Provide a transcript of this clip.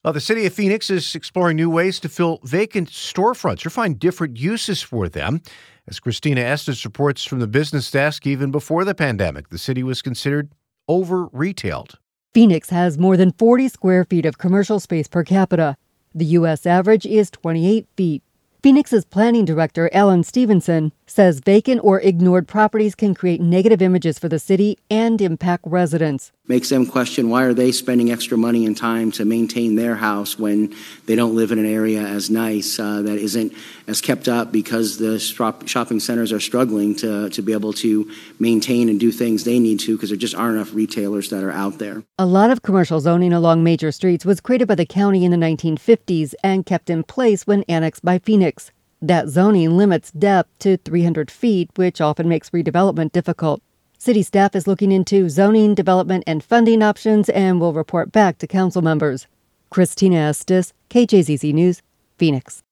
Well, the city of Phoenix is exploring new ways to fill vacant storefronts or find different uses for them. As Christina Estes reports from the business desk, even before the pandemic, the city was considered over-retailed. Phoenix has more than 40 square feet of commercial space per capita. The U.S. average is 28 feet. Phoenix's planning director, Alan Stevenson, says vacant or ignored properties can create negative images for the city and impact residents. Makes them question, why are they spending extra money and time to maintain their house when they don't live in an area as nice, that isn't as kept up, because the shopping centers are struggling to be able to maintain and do things they need to, because there just aren't enough retailers that are out there. A lot of commercial zoning along major streets was created by the county in the 1950s and kept in place when annexed by Phoenix. That zoning limits depth to 300 feet, which often makes redevelopment difficult. City staff is looking into zoning, development, and funding options and will report back to council members. Christina Estes, KJZZ News, Phoenix.